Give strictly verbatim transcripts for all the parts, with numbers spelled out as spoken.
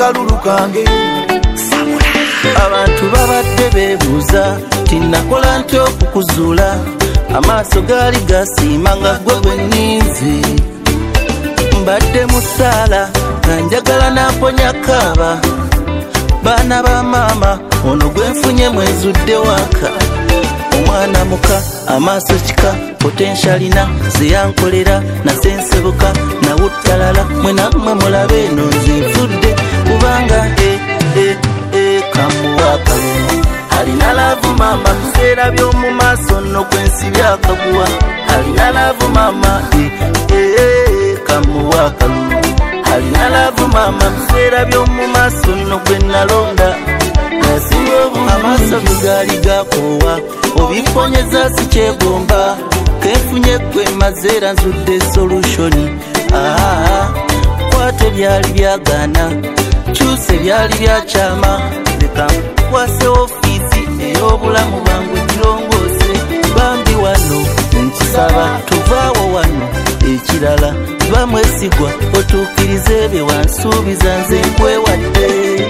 akalulu kange. Abantu babadde beebuuza tinakola ntya okukuzuula, amaaso gaali gasiima nga ggwe gwe nninze. Mbadde mu ssaala nga njagala namponya kaaba, baana ba maama ono gwe nfunye mwezudde waka. Omwana muka amaaso kika potentialina zeyankolera nasensebuka nawuttalala mwe nammwe mulabe eno nze nfudde kubanga e e e kamuwaka alina laavu mama biseera by'omu maaso nno kwensibya akaguwa alina laavu mama e e kamuwaka alina laavu mama biseera by'omu maaso nno gwe nalonda amaaso bigaali gakoowa obiponyeza si kyegomba kenfunye gwe mazeera nzudde solutioni. Kwate byali byagaana kyuse byali byakyama leka nkwase ofiisi ey'obulamu bwangu girongoose bambi wano nkisaba tuvaawo wano ekirala bamwesigwa otuukirize bye wansuubiza nze nkwewadde.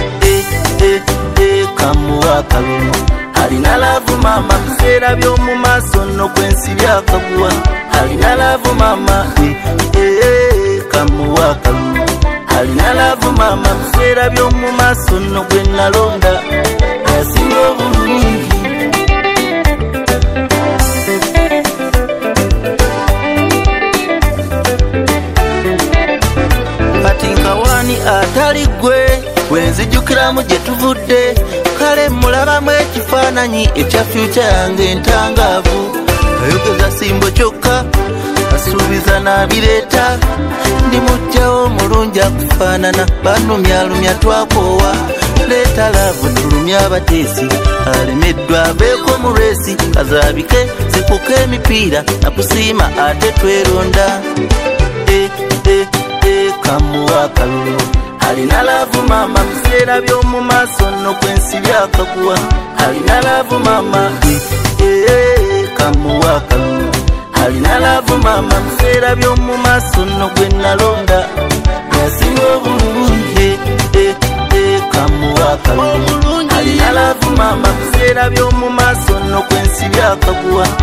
Kamuwaka luno alina laavu mama biseera by'omu maaso nno kwensibya akaguwa alina laavu mama e kamuwaka luno alina laavu mama biseera by'omu maaso nno gwe nalonda asinga obulungi. Kati nkawaani atali gwe wenzijukiramu gye tuvudde kale mulabamu ekifaananyi ekya fyuca yange entangaavu ayogeza simbo kyokka asuubiza n'abireeta ndi mujjawo mulungi akufaanana banumyalumya twakoowa leeta laavu tulumya abateesi alemeddwa abeeko mu lwesi kazaabike sikuka emipiira nakusiima ate tweronda. e e e kamuwaka lulo alina laavu mama biseera by'omu maaso nno kwensibya akaguwa alina laavu mama e kamuwaka luno alina laavu mama biseera by'omu maaso nno gwe nalonda yasinga obulungi. Kamuwaka luno alina laavu mama biseera by'omu maaso nno kwensibya akaguwa